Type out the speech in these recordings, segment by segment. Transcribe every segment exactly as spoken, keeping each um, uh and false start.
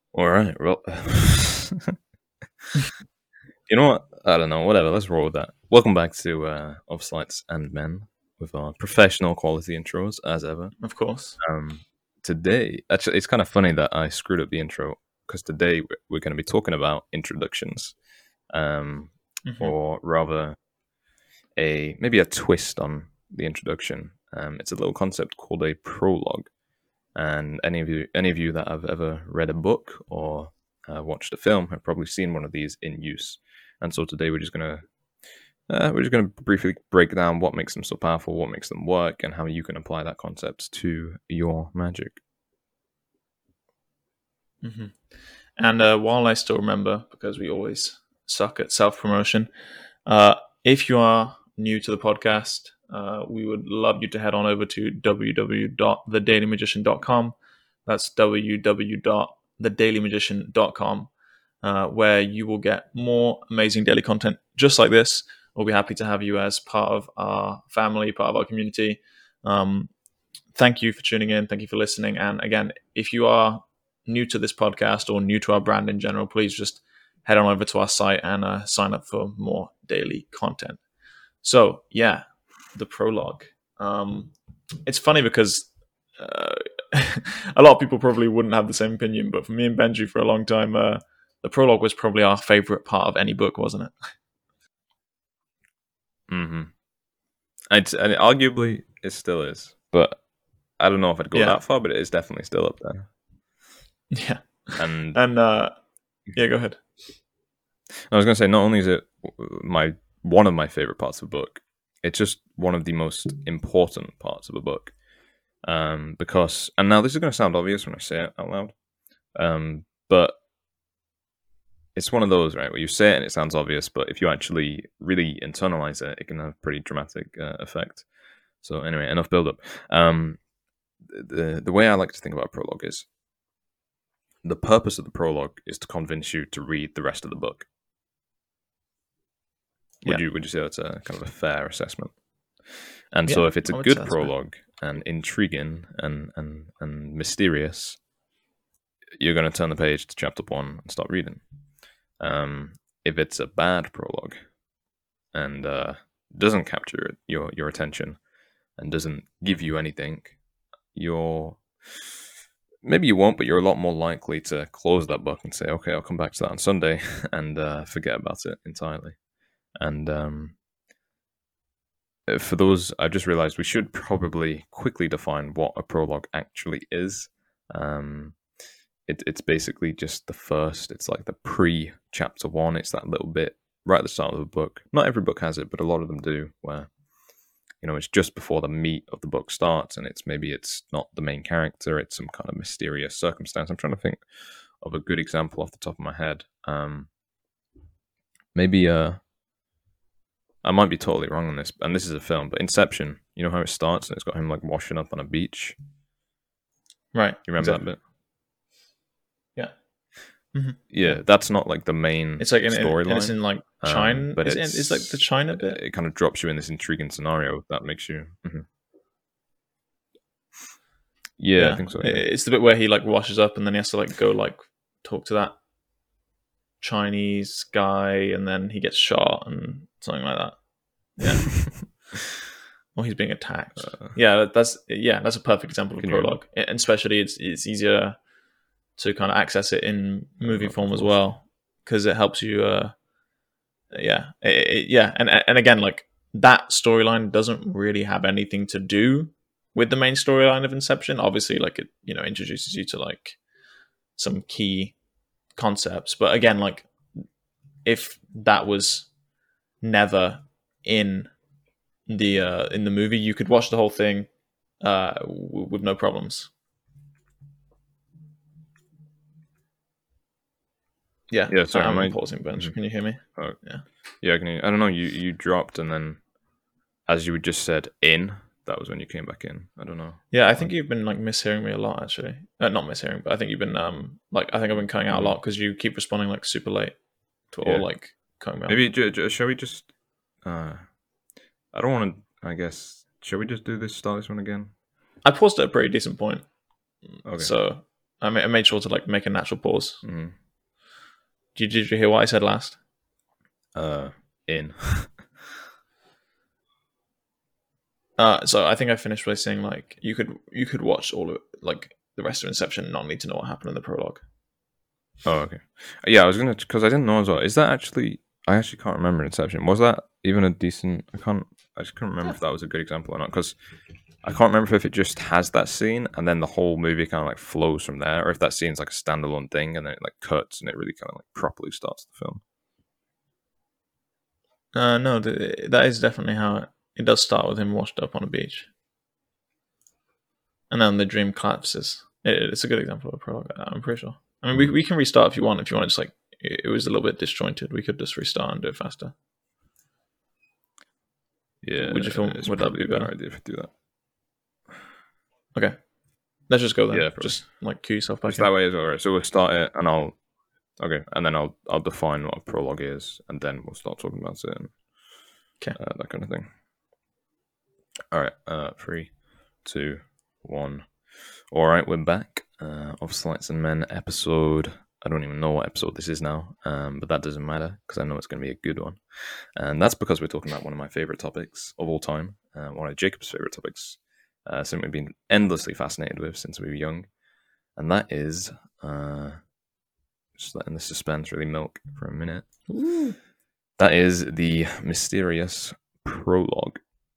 All right. Well, you know what? I don't know. Whatever. Let's roll with that. Welcome back to uh, Of Slights and Men with our professional quality intros, as ever. Of course. Um, today, actually, it's kind of funny that I screwed up the intro because today we're, we're going to be talking about introductions, um, Mm-hmm. or rather, a maybe a twist on the introduction. Um, it's a little concept called a prologue. And any of you, any of you that have ever read a book or uh, watched a film have probably seen one of these in use. And so today we're just gonna uh, we're just gonna briefly break down what makes them so powerful, what makes them work, and how you can apply that concept to your magic. Mm-hmm. And uh, while I still remember, because we always suck at self promotion, uh, if you are new to the podcast, uh, we would love you to head on over to w w w dot the daily magician dot com. That's w w w dot the daily magician dot com, uh, where you will get more amazing daily content just like this. We'll be happy to have you as part of our family, part of our community. Um, thank you for tuning in. Thank you for listening. And again, if you are new to this podcast or new to our brand in general, please just head on over to our site and uh, sign up for more daily content. So, yeah, the prologue. Um, it's funny because uh, a lot of people probably wouldn't have the same opinion, but for me and Benji for a long time, uh, the prologue was probably our favorite part of any book, wasn't it? Mm-hmm. It's, and arguably it still is, but I don't know if I'd go Yeah. that far, but it is definitely still up there. Yeah. And And uh, yeah, go ahead. I was going to say, not only is it my one of my favorite parts of a book, it's just one of the most important parts of a book. Um, because, and now this is going to sound obvious when I say it out loud, um, but it's one of those, right, where you say it and it sounds obvious, but if you actually really internalize it, it can have a pretty dramatic uh, effect. So anyway, enough build up. Um, the the way I like to think about a prologue is the purpose of the prologue is to convince you to read the rest of the book. Would Yeah. you would you say that's a kind of a fair assessment? And Yeah, so if it's a I would good say that's fair. prologue and intriguing and, and, and mysterious, you're going to turn the page to chapter one and start reading. Um, if it's a bad prologue and uh, doesn't capture your, your attention and doesn't give you anything, you're maybe you won't, but you're a lot more likely to close that book and say, okay, I'll come back to that on Sunday and uh, forget about it entirely. And um, for those, I just realized we should probably quickly define what a prologue actually is. Um, it, it's basically just the first, it's like the pre-chapter one. It's that little bit right at the start of the book. Not every book has it, but a lot of them do, where, you know, it's just before the meat of the book starts, and it's maybe it's not the main character, it's some kind of mysterious circumstance. I'm trying to think of a good example off the top of my head. Um, maybe, uh, I might be totally wrong on this, and this is a film, but Inception, you know how it starts and it's got him like washing up on a beach? Right. You remember exactly. that bit? Yeah. Mm-hmm. Yeah, Yeah. that's not like the main It's like in, in, and storyline. it's in like China, um, but is it's, it, it's like the China bit. It kind of drops you in this intriguing scenario that makes you. Mhm. Yeah, Yeah, I think so. It- Yeah. it's the bit where he like washes up and then he has to like go like talk to that Chinese guy, and then he gets shot and something like that. Yeah. Or he's being attacked. Uh, yeah, that- that's yeah, that's a perfect example of a Can you- prologue. And especially it's it's easier to kind of access it in movie Of form as course. well, because it helps you. Uh, yeah, it, it- yeah, and and again, like that storyline doesn't really have anything to do with the main storyline of Inception. Obviously, like it, you know, introduces you to like some key concepts, but again, like if that was never in the uh, in the movie, you could watch the whole thing uh, w- with no problems. Yeah, Yeah, sorry, I'm am I- pausing, Benj. Mhm. Can you hear me? Oh, Yeah. yeah, can you, I don't know. You you dropped, and then as you just said, in that was when you came back in. I don't know. Yeah, I think you've been like mishearing me a lot, actually. Uh, not mishearing, but I think you've been um like I think I've been cutting out a lot because you keep responding like super late to Yeah. all like cutting me off. Maybe j- j- shall we just? Uh, I don't want to. I guess shall we just do this? Start this one again. I paused at a pretty decent point, Okay. so I, ma- I made sure to like make a natural pause. Mm. Did, did you hear what I said last? Uh, in. uh, so I think I finished by saying like you could you could watch all of like the rest of Inception and not need to know what happened in the prologue. Oh, okay. Yeah, I was gonna because I didn't know as well. Is that actually? I actually can't remember Inception. Was that even a decent? I can't. I just can't remember if that was a good example or not. Because I can't remember if it just has that scene and then the whole movie kind of like flows from there, or if that scene's like a standalone thing and then it like cuts and it really kind of like properly starts the film. Uh, no, th- that is definitely how it, it does start with him washed up on a beach, and then the dream collapses. It, it's a good example of a prologue. I'm pretty sure. I mean, we we can restart if you want. If you want to just like it, it was a little bit disjointed, we could just restart and do it faster. Yeah, Would you feel it's would that probably be a better better? idea if we do that. Okay, let's just go then. Yeah, probably. Just like cue yourself back Just in. that way is alright. So we'll start it, and I'll okay, and then I'll I'll define what a prologue is, and then we'll start talking about it and Okay. uh, that kind of thing. All right, uh, three, two, one. All right, we're back. Uh, of Slights and Men episode. I don't even know what episode this is now, um, but that doesn't matter because I know it's going to be a good one, and that's because we're talking about one of my favorite topics of all time, uh, one of Jacob's favorite topics, uh, something we've been endlessly fascinated with since we were young, and that is uh, just letting the suspense really milk for a minute. Ooh. That is the mysterious prologue.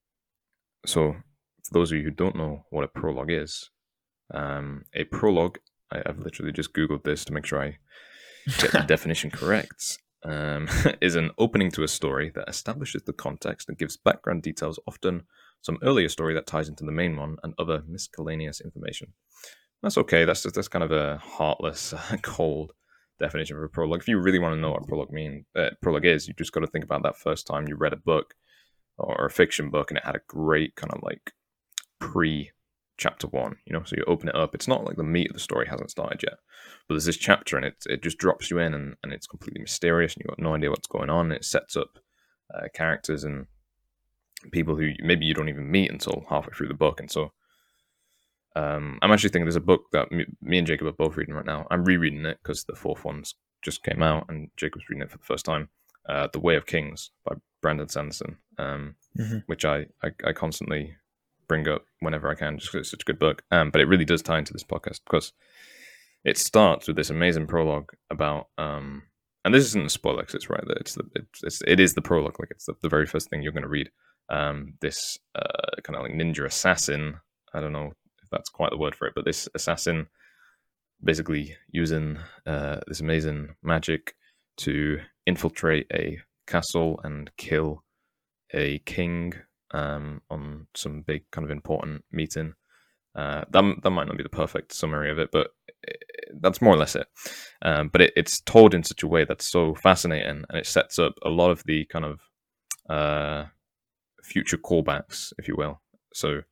So, for those of you who don't know what a prologue is, um, a prologue, I, I've literally just Googled this to make sure I get the definition correct, um, is an opening to a story that establishes the context and gives background details, often some earlier story that ties into the main one, and other miscellaneous information. That's okay, that's just, that's kind of a heartless, cold definition of a prologue. If you really want to know what a prologue mean, uh, prologue is, you just got to think about that first time you read a book or a fiction book and it had a great kind of like pre chapter one, you know, so you open it up, it's not like the meat of the story hasn't started yet, but there's this chapter and it it just drops you in, and, and it's completely mysterious and you've got no idea what's going on. It sets up uh, characters and people who maybe you don't even meet until halfway through the book. And so um, I'm actually thinking there's a book that me, me and Jacob are both reading right now. I'm rereading it because the fourth one's just came out and Jacob's reading it for the first time. Uh, The Way of Kings by Brandon Sanderson, um, mm-hmm. which I, I, I constantly bring up whenever I can, just because it's such a good book. Um, but it really does tie into this podcast because it starts with this amazing prologue about, um, and this isn't a spoiler because it's right there. It's the it's, it's it is the prologue, like it's the, the very first thing you're going to read. Um, this uh, kind of like ninja assassin. I don't know if that's quite the word for it, but this assassin basically using uh, this amazing magic to infiltrate a castle and kill a king um, on some big kind of important meeting. Uh, that that might not be the perfect summary of it, but it, that's more or less it. Um, but it, it's told in such a way that's so fascinating, and it sets up a lot of the kind of uh, future callbacks, if you will. So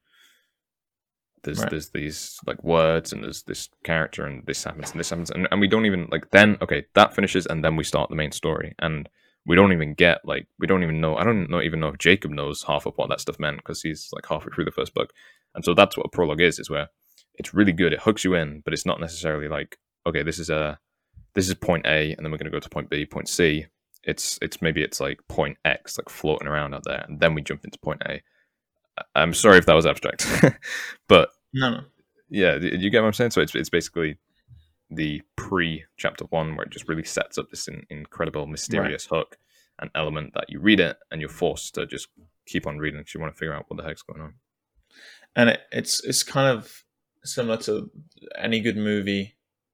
there's right. there's these like words, and there's this character, and this happens, and this happens, and, and we don't even like then. Okay, that finishes, and then we start the main story, and we don't even get like we don't even know. I don't know even know if Jacob knows half of what that stuff meant because he's like halfway through the first book. And so that's what a prologue is, is where it's really good. It hooks you in, but it's not necessarily like, okay, this is a this is point A, and then we're going to go to point B, point C. It's it's maybe it's like point X, like floating around out there, and then we jump into point A. I'm sorry if that was abstract, but no, no, yeah, you get what I'm saying. So it's it's basically the pre chapter one where it just really sets up this in, incredible mysterious right. hook and element that you read it and you're forced to just keep on reading because you want to figure out what the heck's going on. And it, it's it's kind of similar to any good movie,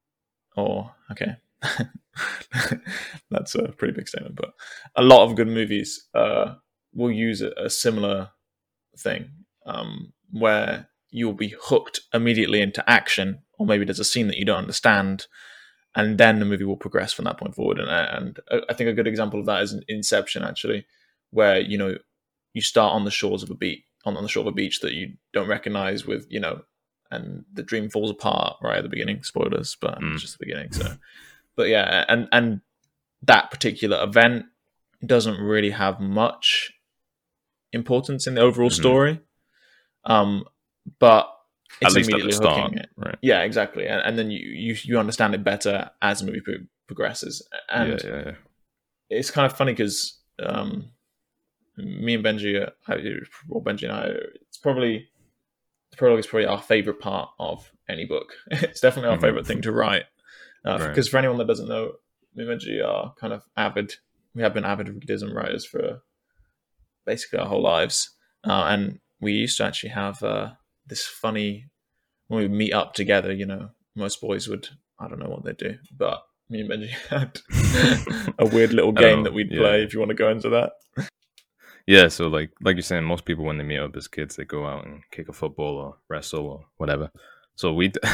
or okay, that's a pretty big statement, but a lot of good movies uh, will use a, a similar thing um, where you'll be hooked immediately into action, or maybe there's a scene that you don't understand, and then the movie will progress from that point forward. And, and I think a good example of that is Inception, actually, where you know you start on the shores of a beach. On, on the shore of a beach that you don't recognize with, you know, and the dream falls apart right at the beginning. Spoilers, but mm. it's just the beginning. So, but yeah, and and that particular event doesn't really have much importance in the overall mm-hmm. story. Um, but it's at least immediately at the start, hooking it. right? yeah, exactly, and, and then you, you you understand it better as the movie pro- progresses, and yeah, yeah, yeah. it's kind of funny because um, me and Benji, are, or Benji and I, it's probably the prologue is probably our favorite part of any book. It's definitely our Mhm. favorite thing to write. Uh, Right. Because for anyone that doesn't know, me and Benji are kind of avid. We have been avid readers and writers for basically our whole lives, uh, and we used to actually have uh, this funny when we meet up together. You know, most boys would, I don't know what they do, but me and Benji had a weird little I don't game know. that we'd Yeah, play. yeah. If you want to go into that, Yeah, so like like you're saying, most people when they meet up as kids, they go out and kick a football or wrestle or whatever. So we, d-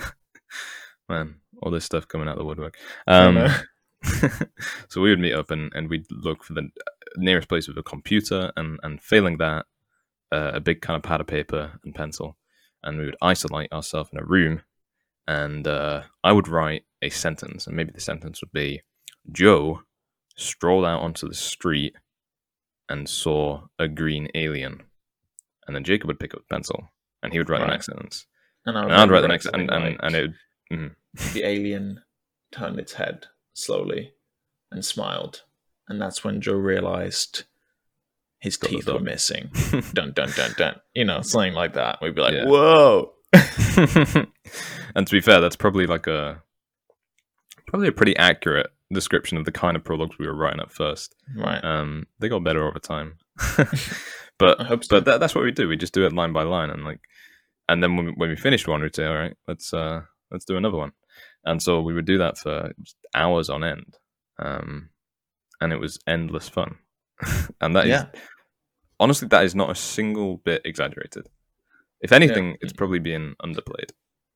man, all this stuff coming out of the woodwork. I know. Um, so we would meet up and, and we'd look for the nearest place with a computer, and and failing that, uh, a big kind of pad of paper and pencil, and we would isolate ourselves in a room, and uh, I would write a sentence, and maybe the sentence would be, Joe strolled out onto the street and saw a green alien. And then Jacob would pick up a pencil and he would write the Right. next sentence. And I would And I'd maybe write the write next, something and, and, like and it would, mhm. the alien turned its head slowly and smiled, and that's when Joe realized his Got the teeth were dog. missing. Dun dun dun dun. You know, something like that. We'd be like, Yeah. "Whoa!" And to be fair, that's probably like a probably a pretty accurate description of the kind of prologues we were writing at first. Right. Um, they got better over time, but I hope so. but that, that's what we do. We just do it line by line, and like, and then when we, when we finished one, we'd say, all right, let's uh let's do another one. And so we would do that for just hours on end, um, and it was endless fun. And that is Yeah. honestly, that is not a single bit exaggerated. If anything, Yeah. it's probably being underplayed.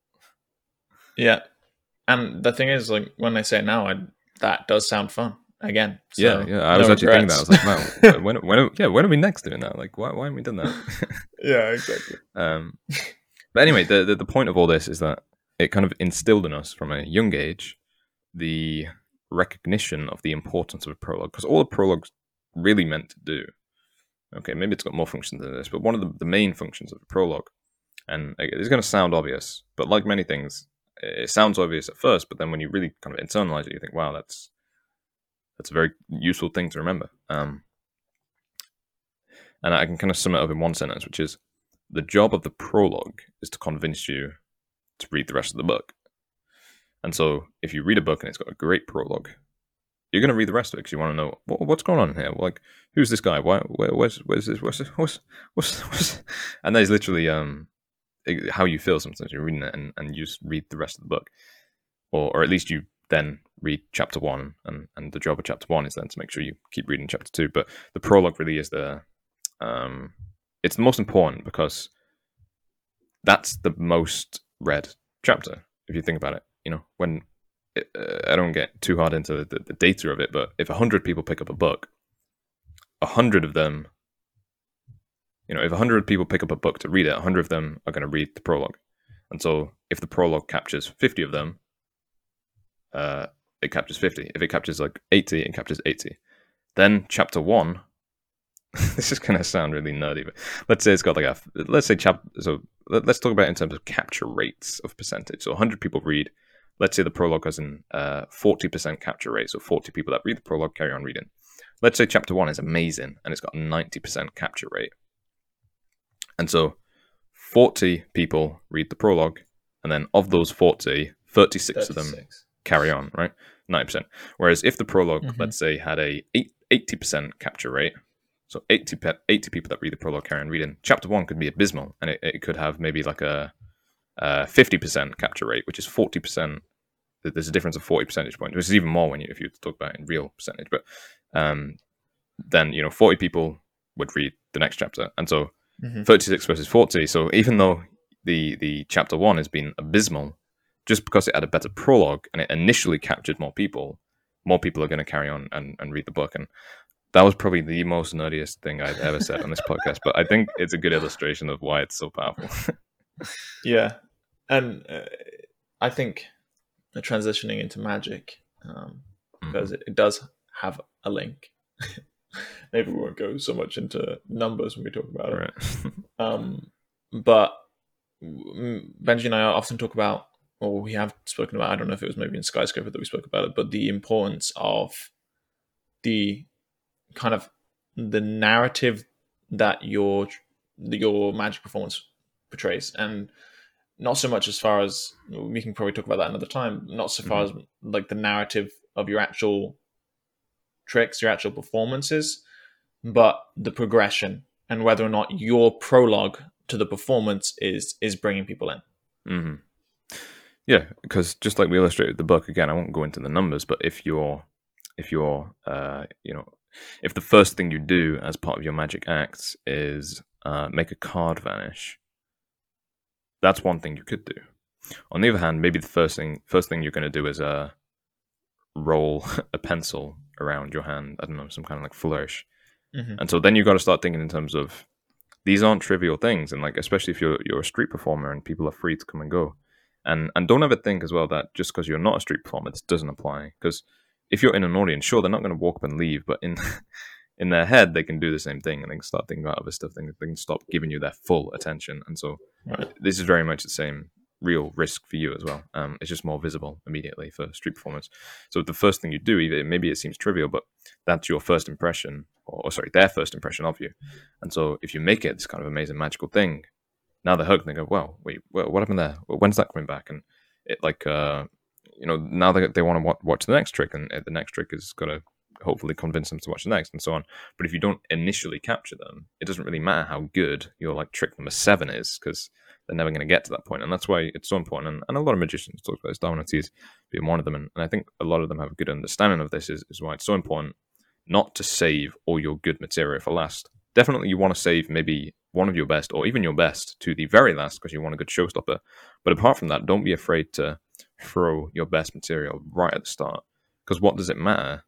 Yeah. And the thing is, like, when I say it now, I, that does sound fun. Again. So, Yeah, yeah. I no was actually thinking that. I regrets. was like, wow, when, when, yeah, when are we next doing that? Like, why, why haven't we done that? Yeah, exactly. um, but anyway, the, the the point of all this is that it kind of instilled in us from a young age the recognition of the importance of a prologue, because all a prologue's really meant to do. Okay, maybe it's got more functions than this, but one of the, the main functions of a prologue, and it's going to sound obvious, but like many things, it sounds obvious at first, but then when you really kind of internalize it, you think, wow, that's that's a very useful thing to remember. Um, and I can kind of sum it up in one sentence, which is, the job of the prologue is to convince you to read the rest of the book. And so if you read a book and it's got a great prologue, you're going to read the rest of it because you want to know what, what's going on here. Like, who's this guy? Why? Where, where's where's this? What's what's what's, what's and that is literally um how you feel sometimes you're reading it, and, and you just read the rest of the book, or or at least you then read chapter one, and, and the job of chapter one is then to make sure you keep reading chapter two. But the prologue really is the um it's the most important, because that's the most read chapter if you think about it. You know, when it, uh, I don't get too hard into the, the data of it, but if a hundred people pick up a book, a hundred of them, you know, if a hundred people pick up a book to read it, a hundred of them are going to read the prologue. And so if the prologue captures fifty of them, uh, it captures fifty. If it captures like eighty, it captures eighty. Then chapter one, this is going to sound really nerdy, but let's say it's got like a, let's say chap, so let, let's talk about it in terms of capture rates of percentage. So one hundred people read, let's say the prologue has an uh, forty percent capture rate. So forty people that read the prologue carry on reading. Let's say chapter one is amazing and it's got a ninety percent capture rate. And so forty people read the prologue, and then of those forty, thirty-six, thirty-six. Of them carry on, right? ninety percent. Whereas if the prologue, mm-hmm. let's say, had a eighty percent capture rate, so eighty, eighty people that read the prologue carry on reading, chapter one could be abysmal, and it, it could have maybe like a, a fifty percent capture rate, which is forty percent. There's a difference of forty percentage points, which is even more when you if you talk about it in real percentage. But um, then, you know, forty people would read the next chapter. And so mm-hmm. thirty-six versus forty. So even though the, the chapter one has been abysmal, just because it had a better prologue and it initially captured more people, more people are going to carry on and, and read the book. And that was probably the most nerdiest thing I've ever said on this podcast. But I think it's a good illustration of why it's so powerful. Yeah. And uh, I think transitioning into magic, um, because mm-hmm. it, it does have a link. Maybe we won't go so much into numbers when we talk about it. Right. um, but Benji and I often talk about, or we have spoken about, I don't know if it was maybe in Skyscraper that we spoke about it, but the importance of the kind of the narrative that your your Magic performance portrays, and not so much as far as, we can probably talk about that another time, not so far mm-hmm. as like the narrative of your actual tricks, your actual performances, but the progression and whether or not your prologue to the performance is is bringing people in. Mm-hmm. Yeah, because just like we illustrated the book, again, I won't go into the numbers, but if you're, if you're, uh, you know, if the first thing you do as part of your magic acts is uh, make a card vanish, that's one thing you could do. On the other hand, maybe the first thing first thing you're going to do is uh, roll a pencil around your hand. I don't know, some kind of like flourish. Mm-hmm. And so then you've got to start thinking in terms of, these aren't trivial things, and like especially if you're you're a street performer and people are free to come and go, and and don't ever think as well that just because you're not a street performer, this doesn't apply. Because if you're in an audience, sure, they're not going to walk up and leave, but in in their head, they can do the same thing, and they can start thinking about other stuff. They can, they can stop giving you their full attention, and so right. This is very much the same real risk for you as well. Um, it's just more visible immediately for street performance. So the first thing you do, even maybe it seems trivial, but that's your first impression, or, or sorry, their first impression of you. And so if you make it this kind of amazing magical thing, now they're hooked and they go, "Well, wait, what happened there? When's that coming back?" And it like, uh, you know, now they they want to watch the next trick, and the next trick is going to hopefully convince them to watch the next, and so on. But if you don't initially capture them, it doesn't really matter how good your like trick number seven is, because they're never going to get to that point. And that's why it's so important. And, and a lot of magicians talk about this, Darwin Ortiz being one of them. And, and I think a lot of them have a good understanding of this, is, is why it's so important not to save all your good material for last. Definitely you want to save maybe one of your best, or even your best, to the very last, because you want a good showstopper. But apart from that, don't be afraid to throw your best material right at the start, because what does it matter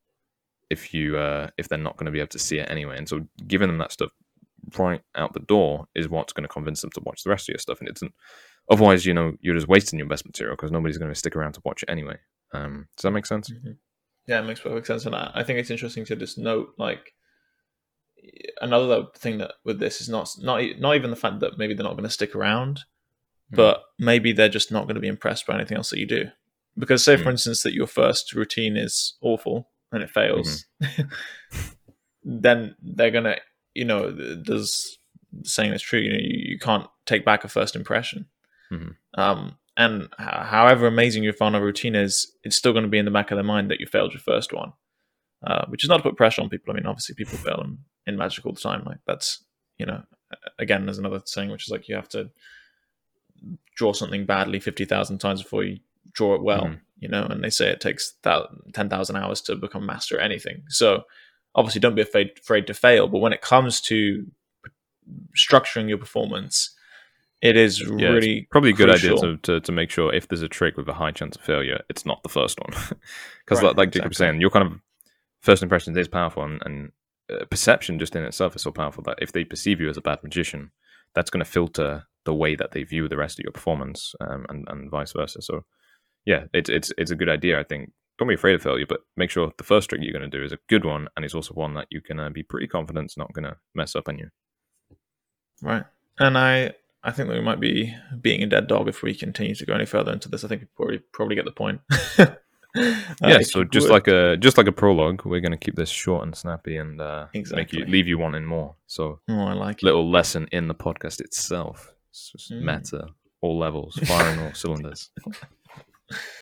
if you uh, if they're not going to be able to see it anyway? And so giving them that stuff right out the door is what's going to convince them to watch the rest of your stuff. And it's an, otherwise, you know, you're just wasting your best material, because nobody's going to stick around to watch it anyway. Um, does that make sense? Mm-hmm. Yeah, it makes perfect sense. And I, I think it's interesting to just note, like, another thing that with this is not not not even the fact that maybe they're not going to stick around, mm. but maybe they're just not going to be impressed by anything else that you do. Because say, mm. for instance, that your first routine is awful and it fails, mm-hmm. then they're going to, you know, there's saying it's true, you know, you, you can't take back a first impression. Mm-hmm. Um, and h- however amazing your final routine is, it's still going to be in the back of their mind that you failed your first one, uh, which is not to put pressure on people. I mean, obviously people fail in, in Magic all the time. Like, that's, you know, again, there's another saying, which is like, you have to draw something badly fifty thousand times before you draw it well, mm-hmm. you know, and they say it takes ten thousand hours to become master at anything. So obviously don't be afraid, afraid to fail. But when it comes to structuring your performance, it is yeah, really probably a good crucial. idea to, to, to make sure if there's a trick with a high chance of failure, it's not the first one. Because right, like, like exactly. Jacob was saying, your kind of first impressions is powerful, and, and uh, perception just in itself is so powerful that if they perceive you as a bad magician, that's going to filter the way that they view the rest of your performance, um, and, and vice versa. So yeah, it's it's it's a good idea, I think. Don't be afraid of failure, but make sure the first trick you're going to do is a good one, and it's also one that you can uh, be pretty confident is not going to mess up on you. Right. And I I think that we might be beating a dead dog if we continue to go any further into this. I think we probably probably get the point. uh, yeah, so just would. like a just like a prologue, we're going to keep this short and snappy, and uh, exactly. make you leave you wanting more. So oh, I like little it. lesson in the podcast itself. It's just mm. meta, all levels, firing all cylinders.